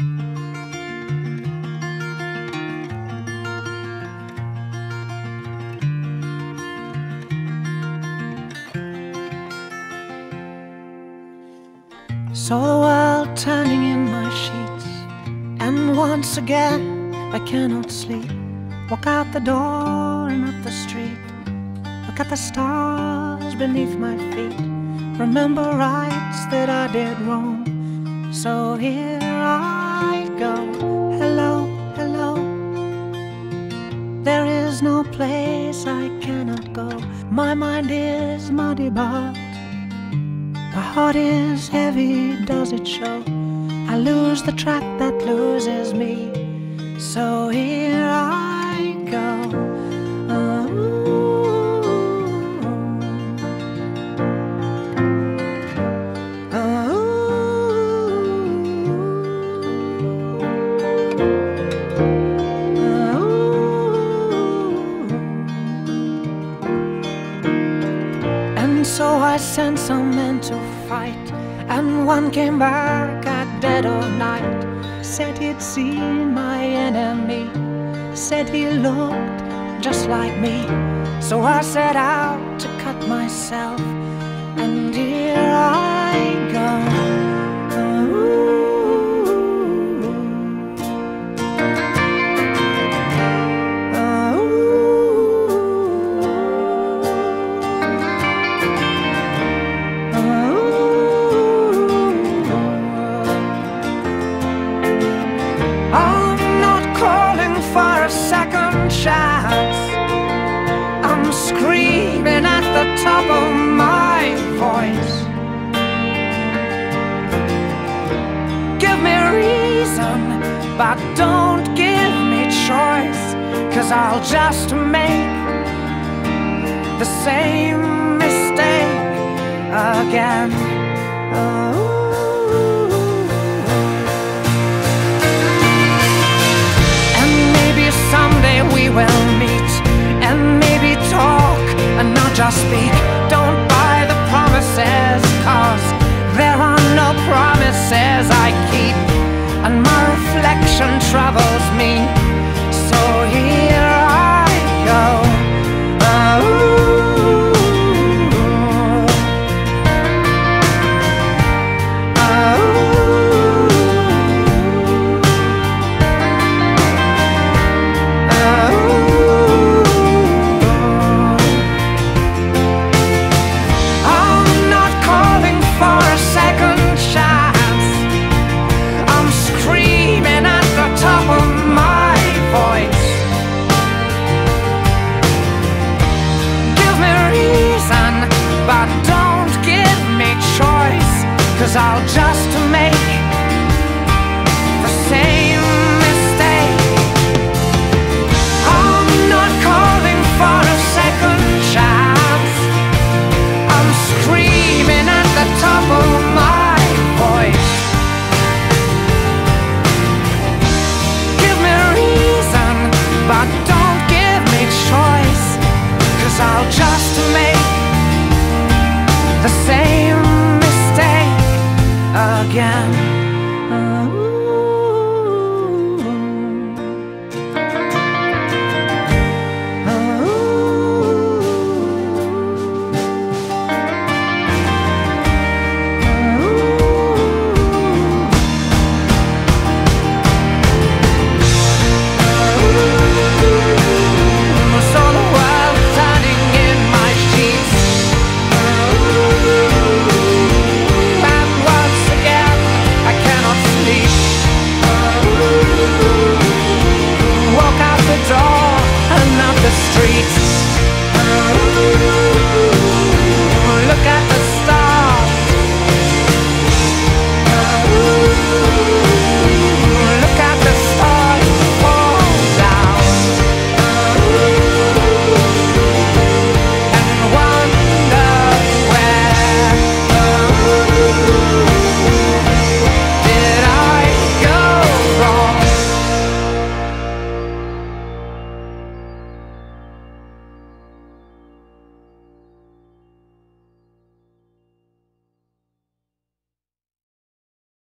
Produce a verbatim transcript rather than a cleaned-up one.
Saw the world turning in my sheets, and once again I cannot sleep. Walk out the door and up the street, look at the stars beneath my feet. Remember rights that I did wrong, so here I go. Hello, hello. There is no place I cannot go. My mind is muddy, but my heart is heavy, does it show? I lose the track that loses me, so here I go. Oh. Oh. Oh. And so I sent some men to fight, and one came back at dead of night. Said he'd seen my enemy, said he looked just like me. So I set out to cut myself, and here I go. Chance. I'm screaming at the top of my voice. Give me reason, but don't give me choice, 'cause I'll just make the same mistake again. Oh.